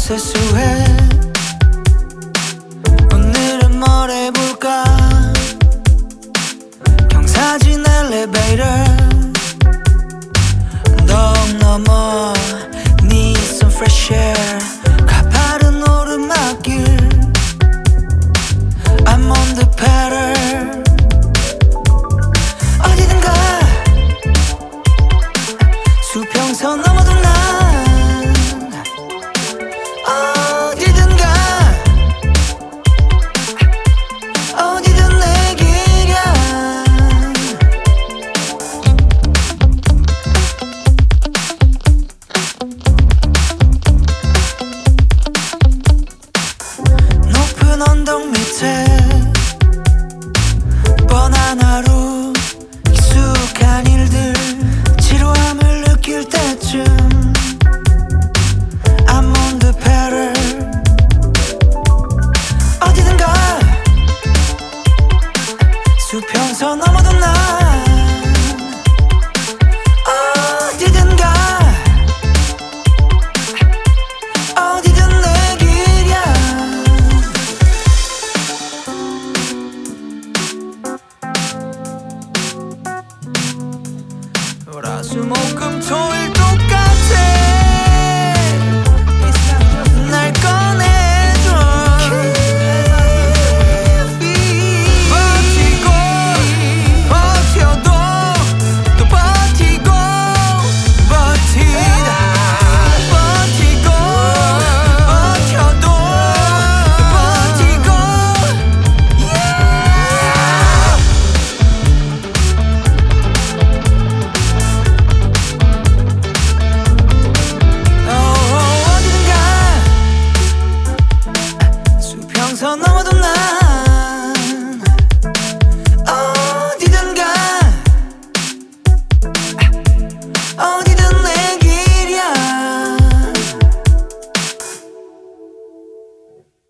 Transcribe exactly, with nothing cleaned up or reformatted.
세수해. 오늘은 뭘 해볼까? 경사진 엘리베이터 넌 넘어 Need some fresh air. 가파른 오르막길 I'm on the pedal. 어디든가 수평선 넘어도 난 어디든가 어디든 내 길이야. 높은 언덕 밑에 뻔한 하루 익숙한 일들 지루함을 느낄 때쯤 I'm on the pedal. 어디든가 수평선 넘어도 난 어디든가 어디든 내 길이야. 월화수목금토일 똑같아. 날 꺼내줘. 버티고 버텨도 또 버티고 버티다. 버티고 버텨도 또 버티고 yeah. 어디든가 수평선 넘어도 난